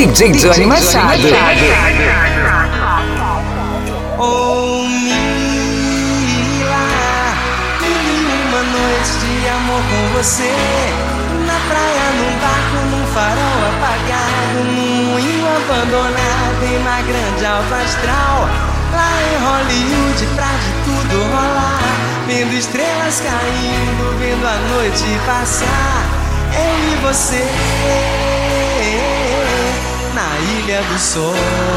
DJ Johnny Machado. Oh, Mila, uma noite de amor com você. Na praia, num barco, num farol apagado, num moinho abandonado em uma grande alta astral. Lá em Hollywood, pra de tudo rolar, vendo estrelas caindo, vendo a noite passar. Eu e você na Ilha do Sol,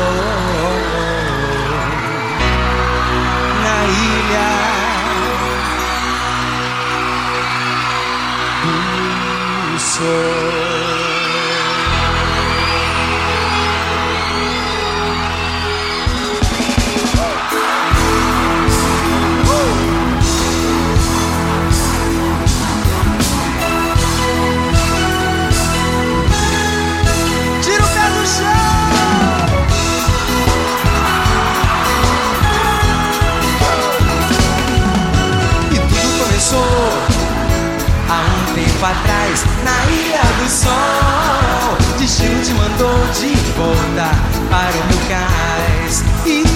na Ilha do Sol. Há um tempo atrás, na Ilha do Sol, destino te mandou de volta para o meu cais. E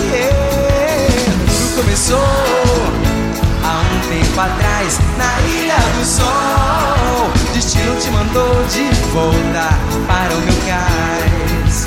tudo começou há um tempo atrás, na Ilha do Sol, destino te mandou de volta para o meu cais.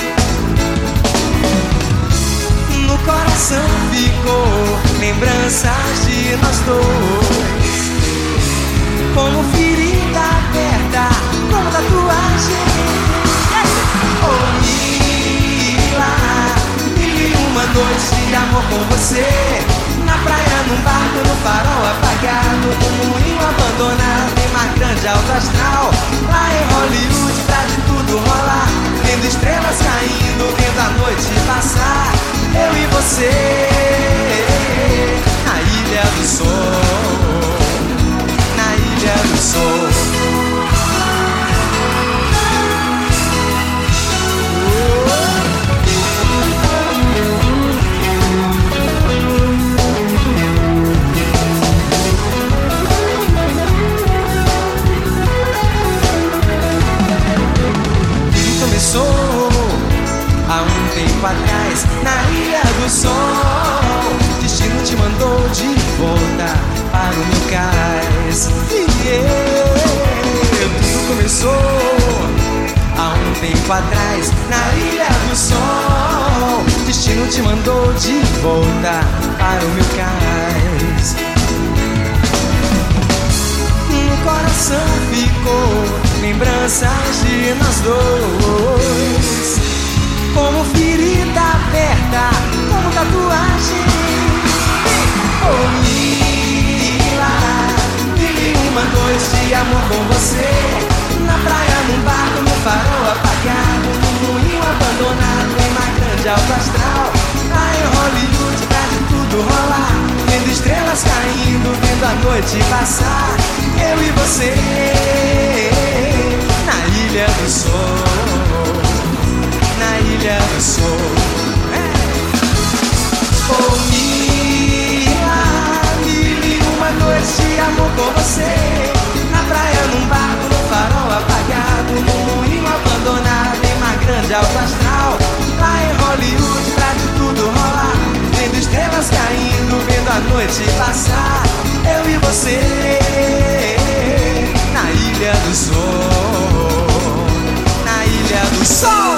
No coração ficou lembranças de nós dois, como ferida aberta, como tatuagem. Oh, Mila, vivi uma noite de amor com você. Na praia, num barco, no farol apagado, num moinho abandonado em uma grande alta astral. Lá em Hollywood, pra de tudo rolar, vendo estrelas caindo, vendo a noite passar. Eu e você na Ilha do Sol, na Ilha do Sol. Tudo começou há um tempo atrás, na Ilha do Sol, destino te mandou de volta para o meu cais. Tudo começou há um tempo atrás, na Ilha do Sol, destino te mandou de volta para o meu cais. No coração ficou lembranças de nós dois, como ferida aberta, como tatuagem. Oh, Mila, vivi uma noite de amor com você. Na praia, num barco, no farol apagado, num moinho abandonado em uma grande alta astral. Lá em Hollywood, pra de tudo rolar, vendo estrelas caindo, vendo a noite passar. Eu e você na Ilha do Sol, na Ilha do Sol. Oh, Mila, vivi uma noite de amor com você. Na praia, num barco, no farol apagado, num moinho abandonado em uma grande alta astral. Lá em Hollywood, pra de tudo rolar, vendo estrelas caindo, vendo a noite passar. Eu e você na Ilha do Sol, na Ilha do Sol.